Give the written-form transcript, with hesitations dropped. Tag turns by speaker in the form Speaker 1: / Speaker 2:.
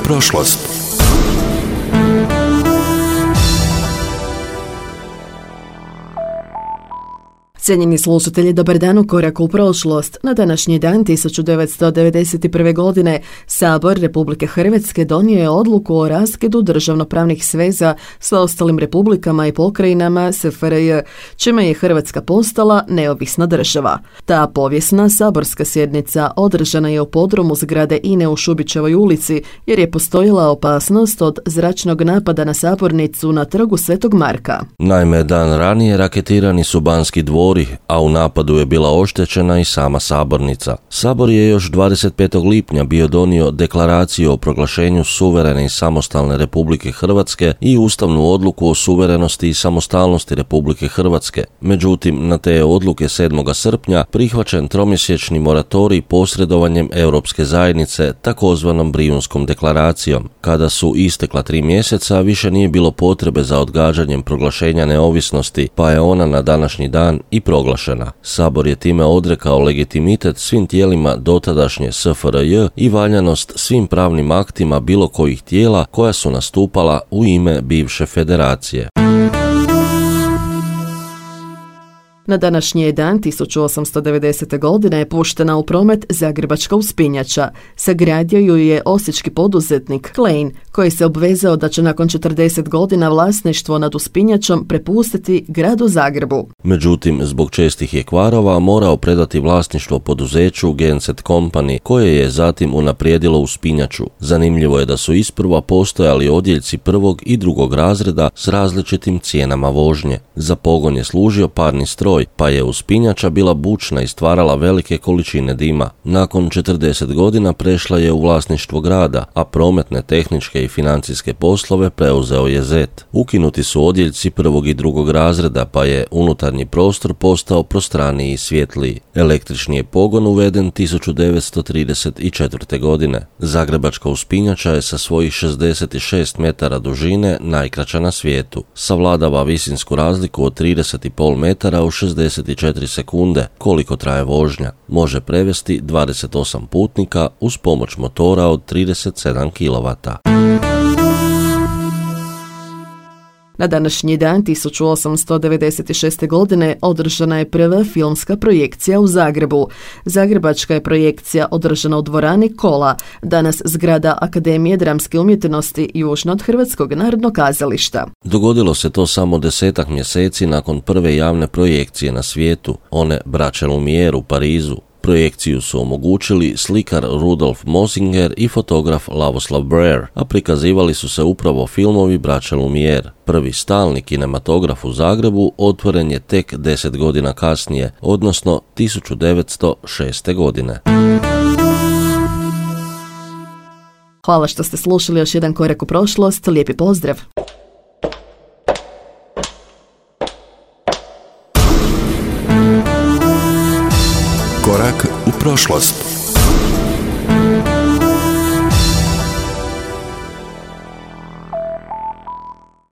Speaker 1: prošlost.
Speaker 2: Cijenjeni slušatelji, dobar dan, u koraku u prošlost. Na današnji dan 1991. godine Sabor Republike Hrvatske donio je odluku o raskidu državnopravnih sveza s ostalim republikama i pokrajinama SFRJ, čime je Hrvatska postala neovisna država. Ta povijesna saborska sjednica održana je u podrumu zgrade INE u Šubićevoj ulici, jer je postojala opasnost od zračnog napada na sabornicu na trgu Svetog Marka.
Speaker 3: Naime, dan ranije raketirani su Banski dvori, a u napadu je bila oštećena i sama sabornica. Sabor je još 25. lipnja bio donio deklaraciju o proglašenju suverene i samostalne Republike Hrvatske i ustavnu odluku o suverenosti i samostalnosti Republike Hrvatske. Međutim, na te odluke 7. srpnja prihvaćen tromjesečni moratorij posredovanjem Europske zajednice, takozvanom Brijunskom deklaracijom. Kada su istekla 3 mjeseca, više nije bilo potrebe za odgađanjem proglašenja neovisnosti, pa je ona na današnji dan i proglašena. Sabor je time odrekao legitimitet svim tijelima dotadašnje SFRJ i valjanost svim pravnim aktima bilo kojih tijela koja su nastupala u ime bivše federacije.
Speaker 2: Na današnji dan 1890. godine je puštena u promet zagrebačka uspinjača. Sagradio ju je osječki poduzetnik Klein, koji se obvezao da će nakon 40 godina vlasništvo nad uspinjačom prepustiti gradu Zagrebu.
Speaker 3: Međutim, zbog čestih je kvarova morao predati vlasništvo poduzeću Genset Company, koje je zatim unaprijedilo uspinjaču. Zanimljivo je da su isprva postojali odjeljci prvog i drugog razreda s različitim cijenama vožnje. Za pogon je služio parni stroj, pa je uspinjača bila bučna i stvarala velike količine dima. Nakon 40 godina prešla je u vlasništvo grada, a prometne, tehničke i financijske poslove preuzeo je ZET. Ukinuti su odjeljci prvog i drugog razreda, pa je unutarnji prostor postao prostraniji i svjetliji. Električni je pogon uveden 1934. godine. Zagrebačka uspinjača je sa svojih 66 metara dužine najkraća na svijetu. Savladava visinsku razliku od 30,5 metara u 64 sekunde, koliko traje vožnja. Može prevesti 28 putnika uz pomoć motora od 37 kW.
Speaker 2: Na današnji dan 1896. godine održana je prva filmska projekcija u Zagrebu. Zagrebačka je projekcija održana u dvorani Kola, danas zgrada Akademije dramske umjetnosti južno od Hrvatskog narodnog kazališta.
Speaker 3: Dogodilo se to samo 10 mjeseci nakon prve javne projekcije na svijetu, one Braće Lumière u Parizu. Projekciju su omogućili slikar Rudolf Mosinger i fotograf Lavoslav Brer, a prikazivali su se upravo filmovi Braće Lumière. Prvi stalni kinematograf u Zagrebu otvoren je tek 10 godina kasnije, odnosno 1906. godine.
Speaker 2: Hvala što ste slušali još jedan korak u prošlost. Lijepi pozdrav!
Speaker 1: Korak u prošlost.